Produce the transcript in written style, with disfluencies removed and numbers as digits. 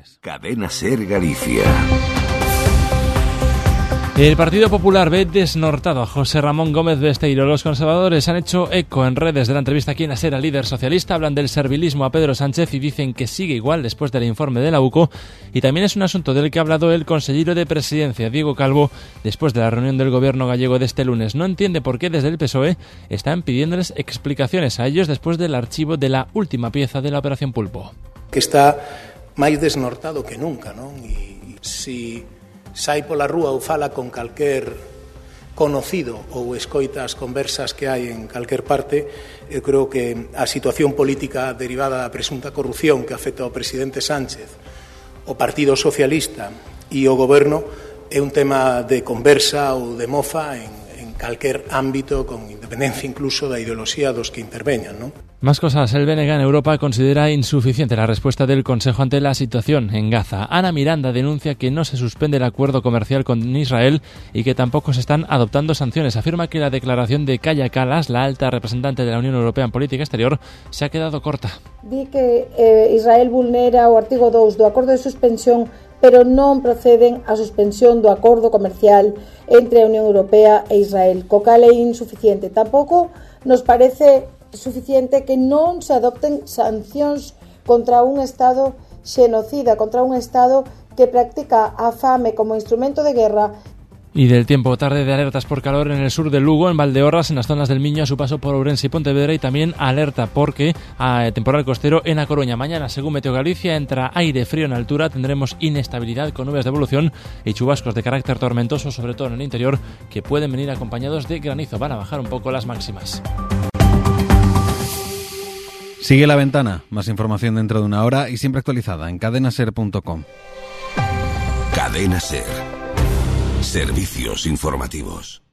Canarias. Cadena SER Galicia. El Partido Popular ve desnortado a José Ramón Gómez Besteiro. Los conservadores han hecho eco en redes de la entrevista aquí en la SER al líder socialista. Hablan del servilismo a Pedro Sánchez y dicen que sigue igual después del informe de la UCO. Y también es un asunto del que ha hablado el consejero de Presidencia, Diego Calvo, después de la reunión del gobierno gallego de este lunes. No entiende por qué desde el PSOE están pidiéndoles explicaciones a ellos después del archivo de la última pieza de la Operación Pulpo. Que está máis desnortado que nunca, non? E si sai pola rúa ou fala con calquer conocido ou escoita as conversas que hai en calquer parte, eu creo que a situación política derivada da presunta corrupción que afecta ao presidente Sánchez, o Partido Socialista e o Goberno é un tema de conversa ou de mofa en calquer ámbito, con independencia incluso da ideoloxía dos que interveñan, non? Más cosas. El BNG en Europa considera insuficiente la respuesta del Consejo ante la situación en Gaza. Ana Miranda denuncia que no se suspende el acuerdo comercial con Israel y que tampoco se están adoptando sanciones. Afirma que la declaración de Kaja Kallas, la alta representante de la Unión Europea en política exterior, se ha quedado corta. Di que Israel vulnera o artigo 2 do acordo de suspensión, pero non proceden a suspensión do acordo comercial entre a Unión Europea e Israel. Co cal é insuficiente. Tampouco nos parece suficiente que non se adopten sancións contra un Estado xenocida, contra un Estado que practica a fame como instrumento de guerra. Y del tiempo, tarde de alertas por calor en el sur de Lugo, en Valdeorras, en las zonas del Miño a su paso por Ourense y Pontevedra, y también alerta porque temporal costero en A Coruña. Mañana, según Meteo Galicia, entra aire frío en altura, tendremos inestabilidad con nubes de evolución y chubascos de carácter tormentoso, sobre todo en el interior, que pueden venir acompañados de granizo. Van a bajar un poco las máximas. Sigue La Ventana, más información dentro de una hora y siempre actualizada en cadenaser.com. Cadena SER. Servicios informativos.